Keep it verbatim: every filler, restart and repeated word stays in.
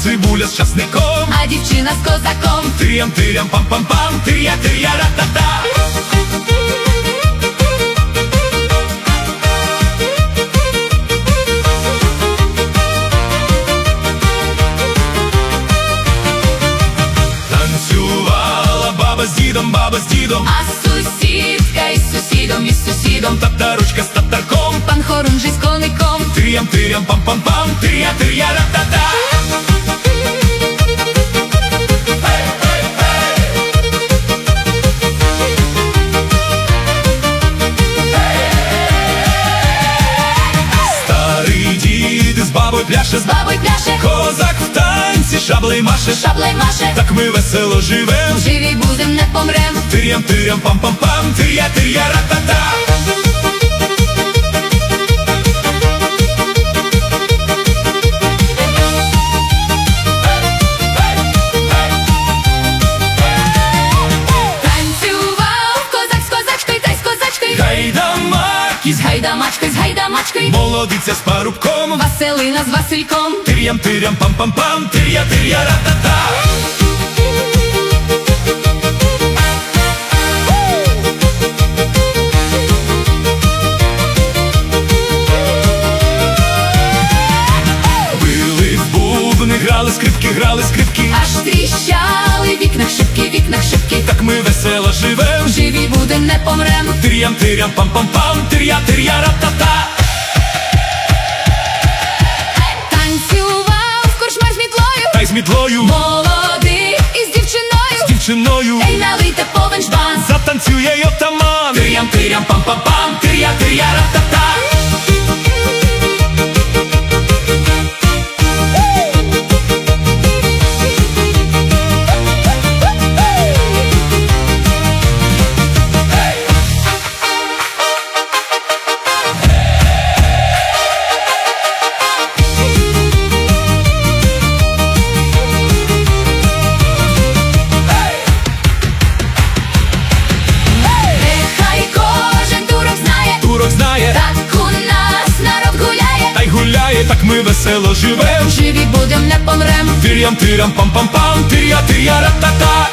цибуля з часником, а дівчина з козаком. Тирям-тирям, пам-пам-пам, тиря-тиря-ра-та-та. Танцювала баба з дідом, баба з дідом, А сусідка із сусідом, із сусідом. татарочка з татарком, Пан Хорунжий з коником. Тирям-тирям, пам-пам-пам, тиря-тиря-ра-та-та. Старий дід з бабою пляше, З бабою пляше, козак в танці шаблею маше. шаблею маше. Так ми весело живем, Живі будем, не помрем. тирям-тирям, пам-пам-пам, тиря-тиря-ра-та-та. Танцював козак з козачкою та й з козачкою. Гайдамаки, З гайдамачкою, з гайдамачкою. молодиця з парубком, Василина з Васильком. тирям-тирям, пам-пам-пам, тиря-тиря-ра-та-та. Били в бубни, грали скрипки, грали скрипки. Аж тріщали в вікнах шибки, в вікнах шибки. Так ми весело живем, Живі будем, не помрем. тирям-тирям, пам-пам-пам, тиря-тиря-ра-та-та. Танцював корчмар з мітлою. Та й з мітлою, Молодий із дівчиною. дівчиною, Ей, налийте повен жбан. затанцює й отаман. Тирям-тирям, пам-пам-пам, тиря-тиря-ра-та-та. Нехай кожен турок знає, Турок знає, так у нас народ гуляє. та й гуляє, так ми весело живем. Живі будем, не помрем. Тирям-тирям, пам-пам-пам, тиря-тиря-ра-та-та.